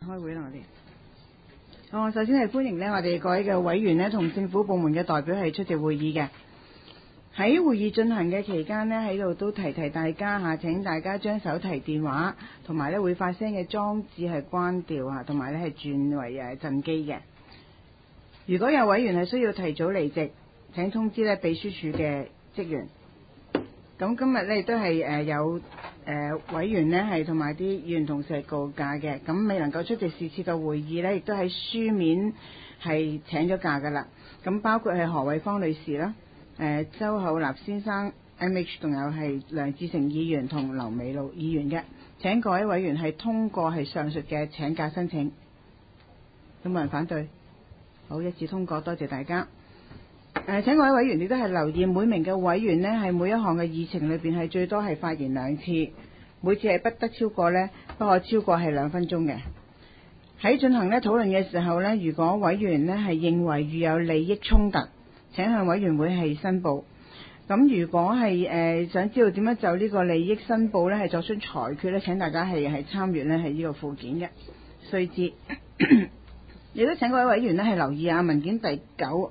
開會啦，我哋。好，首先係歡迎呢我哋各位嘅委員呢同政府部門嘅代表係出席會議嘅。喺會議進行嘅期間呢，喺度都提大家嚇，請大家將手提電話同埋呢會發聲嘅裝置係關掉嚇，同埋呢係轉為陣機嘅。如果有委員係需要提早離席，請通知呢秘書處嘅職員。咁今日呢亦都係有委員呢係同埋啲議員同事係告假嘅，咁未能夠出席是次嘅會議呢，亦都喺書面係請咗假㗎啦。咁包括係何偉芳女士啦。周厚立先生 MH， 仲有係梁志成議員同劉美露議員嘅，請各位委員係通過係上述嘅請假申請。有冇人反對？好，一致通過，多謝大家。請各位委員亦都係留意，每名嘅委員呢係每一項嘅議程裏邊係最多係發言2次，每次係不得超過呢，不可超過係2分鐘嘅。喺進行呢討論嘅時候呢，如果委員呢係認為遇有利益衝突，請向委員會係申報。咁如果係想知道點樣就呢個利益申報呢係作出裁決呢，請大家係參閱呢係呢個附件嘅須知。亦都請各位委員呢係留意下文件第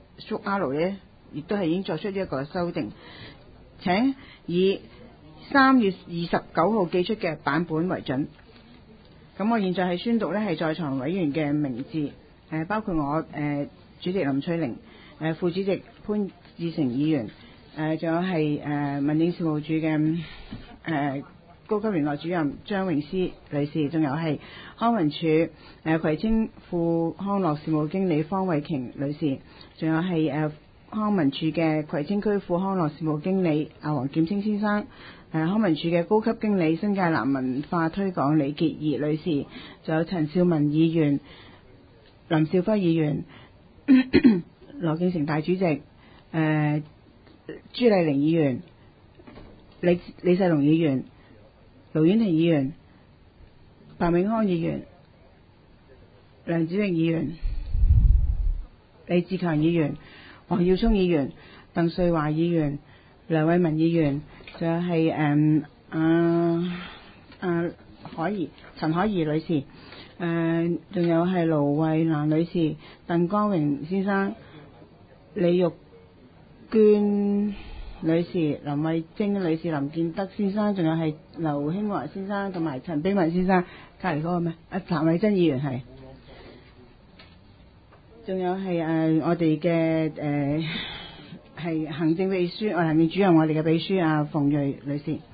9R 呢，亦都係已經作出一個修訂。請以3月29號寄出嘅版本為準。咁我現在係宣讀呢係在場委員嘅名字，包括我主席林翠玲。副主席潘志成議員，仲有係民政事務處嘅高級聯絡主任張詠詩女士，仲有係康文署葵青副康樂事務經理方慧瓊女士，仲有係康文署嘅葵青區副康樂事務經理黃劍清先生，康文署嘅高級經理新界南文化推廣李潔儀女士，仲有陳兆文議員、林少輝議員。羅敬成大主席，朱麗玲議員、李世龍議員、盧婉婷議員、白永康議員、梁子穎議員、李志強議員、黃耀聰議員、鄧瑞華議員、梁偉文議員，仲有係陳海怡女士，仲有係盧慧蘭女士、鄧光榮先生、李玉娟女士、林慧晶女士、林建德先生，仲有係劉興華先生同埋陳冰文先生，隔離嗰個咩？譚偉珍議員係，仲有係我哋嘅係行政秘書，行政主任我哋嘅秘書馮睿女士。